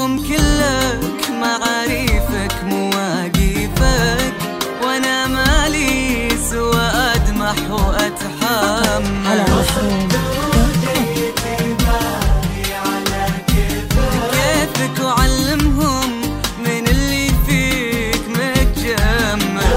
وهم كلك معاريفك مواقفك، وانا مالي سوى ادمح واتحمل. كيفك وعلمهم من اللي فيك متجمل،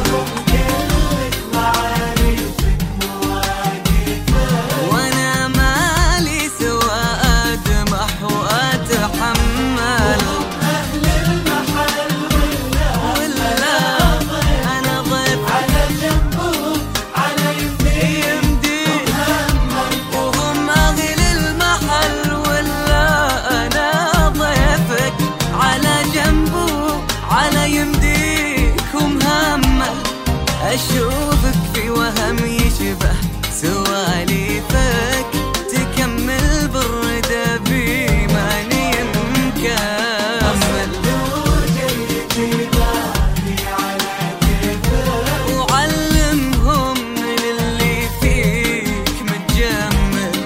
وانا مالي سوى ادمح واتحمل. اهل المحل ولا انا ضيف على جنبهم على يمديك، وهم اهل المحل ولا انا ضيفك على جنبه على يمديك ومهمل. اشوفك في وهم يشبه سواليفك، تكمل بالردى بماني مكمل. وعلمهم من اللي فيك متجمل،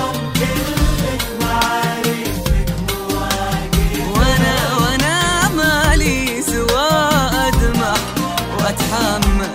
وانا مالي سوى ادمح واتحمل.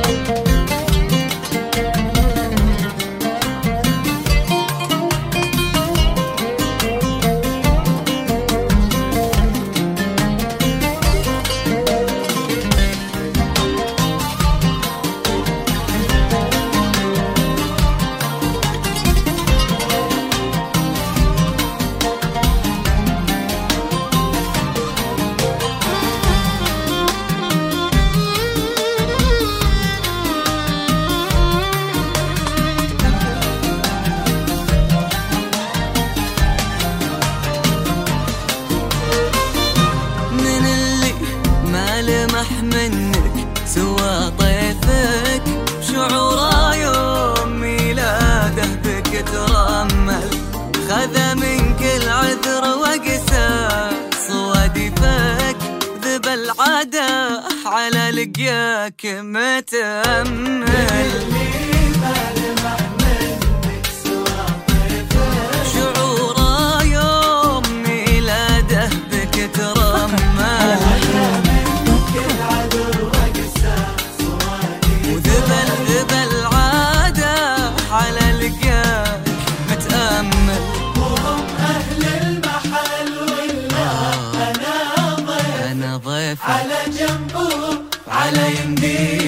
لمح منك سوى طيفك، شعوره يوم ميلاده بك ترمل. خذ منك العذر وقسى صوادفك، ذب العاده على لقياك متأمل. شعوره يوم ميلاده بك ترمل، وذب العادة على لقاك متأمل. وهم أهل المحل ولا أنا ضيف على جنبه على يمديك.